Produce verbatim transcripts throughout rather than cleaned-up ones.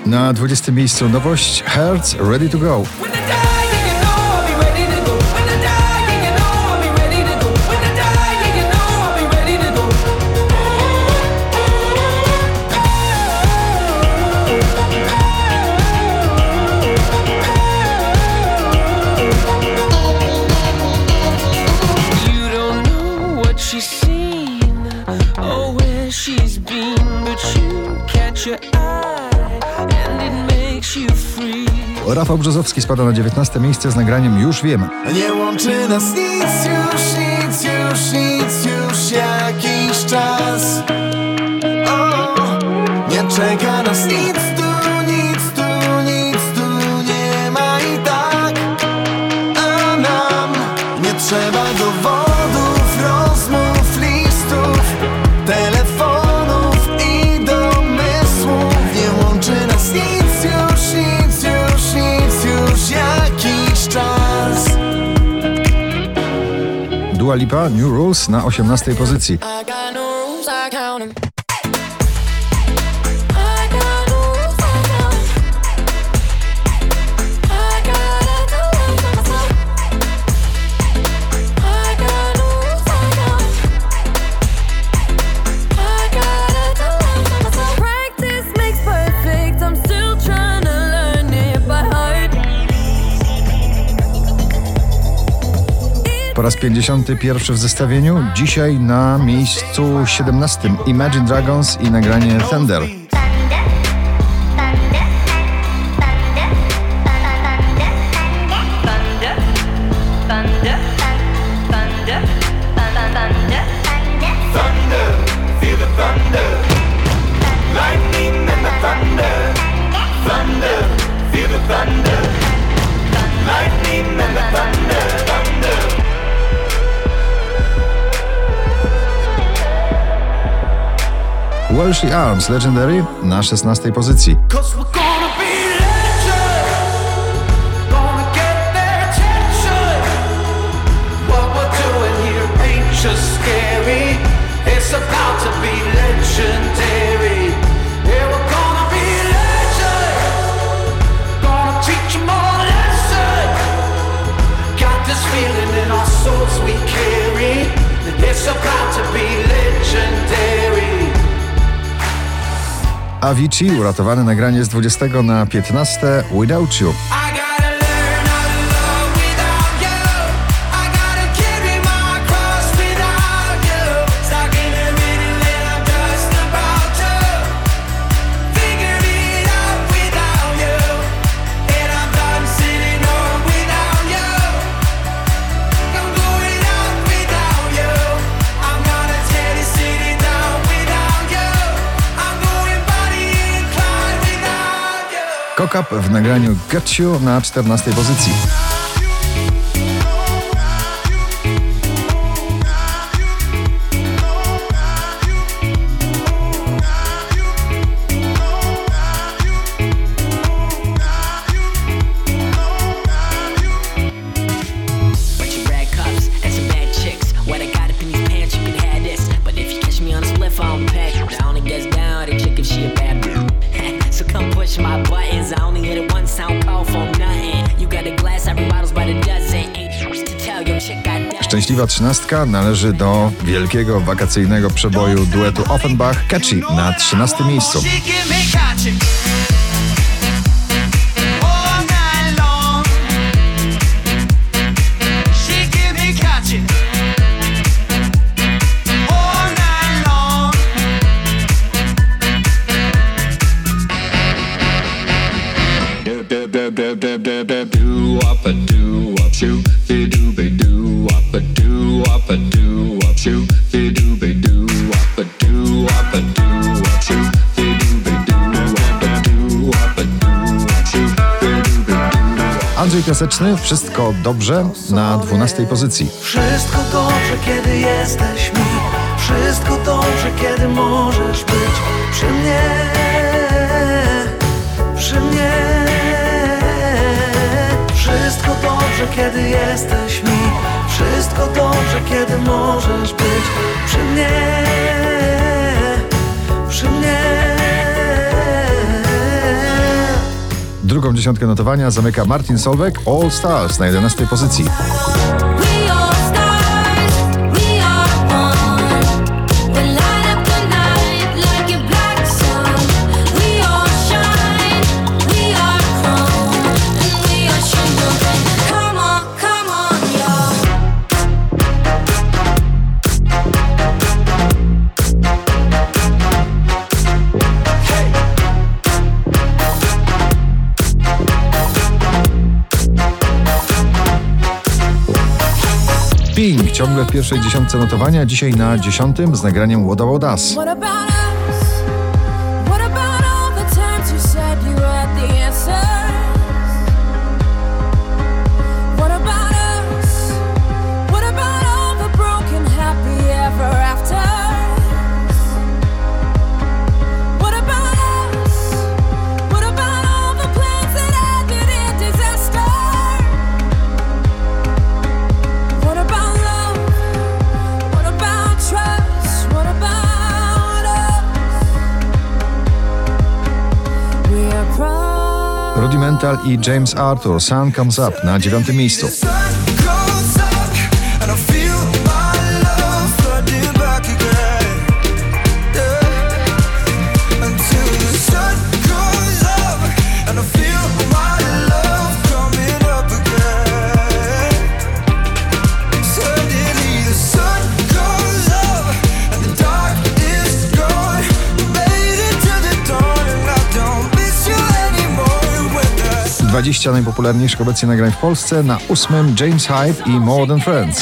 Na dwudziestym miejscu nowość Hearts Ready to Go. Rafał Brzozowski spada na dziewiętnaste miejsce z nagraniem Już wiem. Nie łączy nas nic już, nic już, nic już jakiś czas. O, nie czeka nas nic tu, nic tu, nic tu nie ma i tak. A nam nie trzeba dowodów, rozmów, listów, telefonów i domysłów. Nie łączy nas nic już, nic już, nic już jakiś czas. Dua Lipa, New Rules na osiemnastej pozycji. Po raz pięćdziesiąty pierwszy w zestawieniu, dzisiaj na miejscu siedemnastym Imagine Dragons i nagranie Thunder. Welsh Arms Legendary na szesnastej pozycji. Avicii, uratowane nagranie z dwudziestego na piętnaste Without You. Cock Up w nagraniu Got You na czternastej pozycji. Szczęśliwa trzynastka należy do wielkiego wakacyjnego przeboju duetu Offenbach Catchy na trzynastym miejscu. Andrzej Piaseczny, Wszystko dobrze na dwunastej pozycji. Wszystko dobrze, kiedy jesteś mi. Wszystko dobrze, kiedy możesz być przy mnie. Przy mnie. Wszystko dobrze, kiedy jesteś mi. Wszystko dobrze, kiedy możesz być przy mnie. Przy mnie. Drugą dziesiątkę notowania zamyka Martin Solveig, All Stars na jedenastej pozycji. Pink ciągle w pierwszej dziesiątce notowania, dzisiaj na dziesiątym z nagraniem What About Us. Rudimental i James Arthur, Sun Comes Up na dziewiątym miejscu. dwadzieścia najpopularniejszych obecnie nagrań w Polsce, na ósmym James Hype i More Than Friends.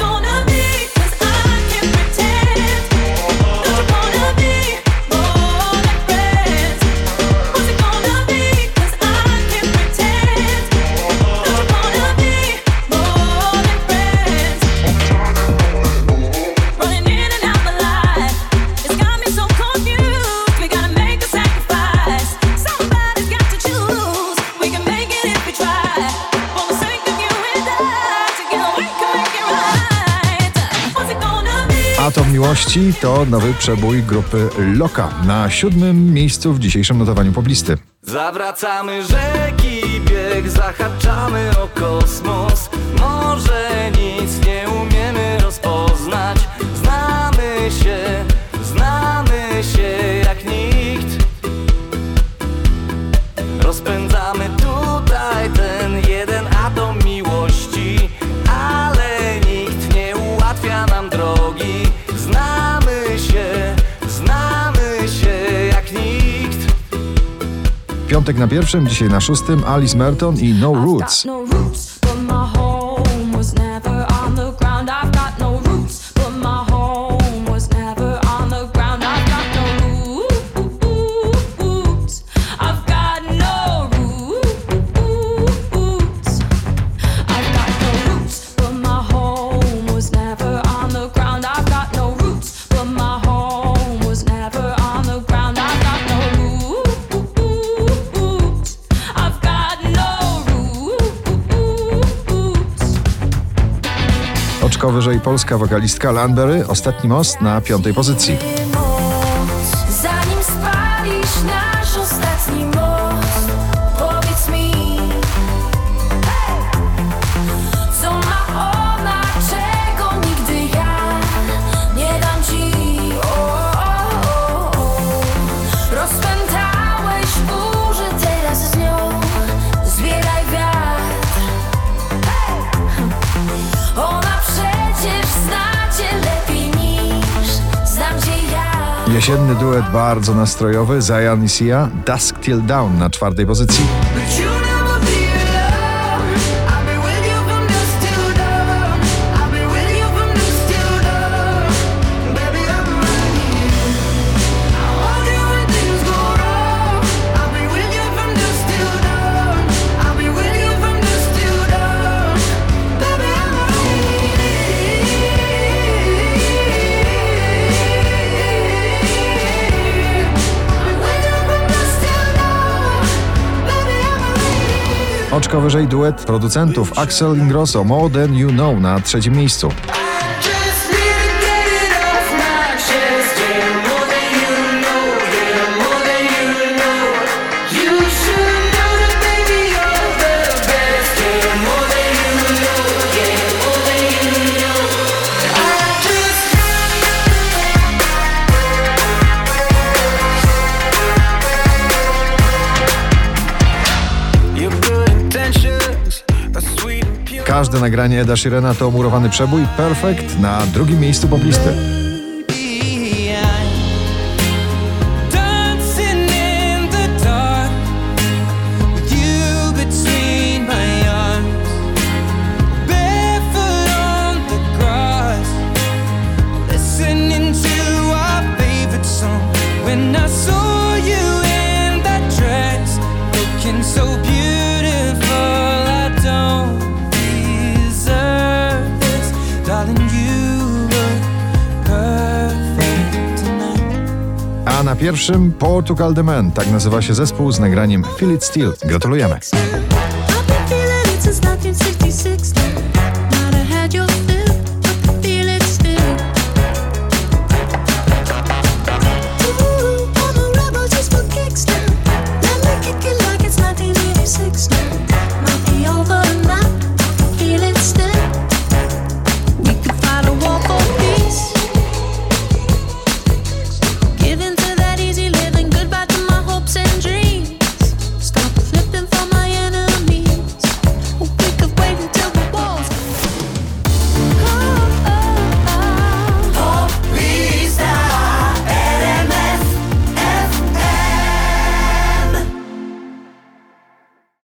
Atom Miłości to nowy przebój grupy Loka na siódmym miejscu w dzisiejszym notowaniu poblisty. Zawracamy rzeki bieg, zahaczamy o kosmos. Może nic nie umiemy rozpoznać. Znamy się, znamy się jak nikt. Rozpędzamy tutaj ten jeden atom miłości, ale nikt nie ułatwia nam drogi. Znamy się, znamy się jak nikt. Piątek na pierwszym, dzisiaj na szóstym Alice Merton i No Roots. Oczko wyżej polska wokalistka Landberry, Ostatni most na piątej pozycji. Zanim spalisz nasz ostatni most, powiedz mi, co ma ona, czego nigdy ja nie dam ci. O, o, o. Rozpętałeś burzę, teraz z nią zbieraj wiatr. Ona przecież zna cię lepiej niż znam cię ja. Jesienny duet bardzo nastrojowy, Zayn i Sia, Dusk Till Dawn na czwartej pozycji. Oczko wyżej duet producentów Axel Ingrosso, More Than You Know na trzecim miejscu. Każde nagranie Eda Sheerana to murowany przebój. Perfect na drugim miejscu poplisty. When I saw you in that dress, looking so beautiful, I don't deserve this. Darling, you look perfect tonight. A na pierwszym Portugal The Man, tak nazywa się zespół z nagraniem Feel It Still. Gratulujemy. I've been feeling it since nineteen sixty-six.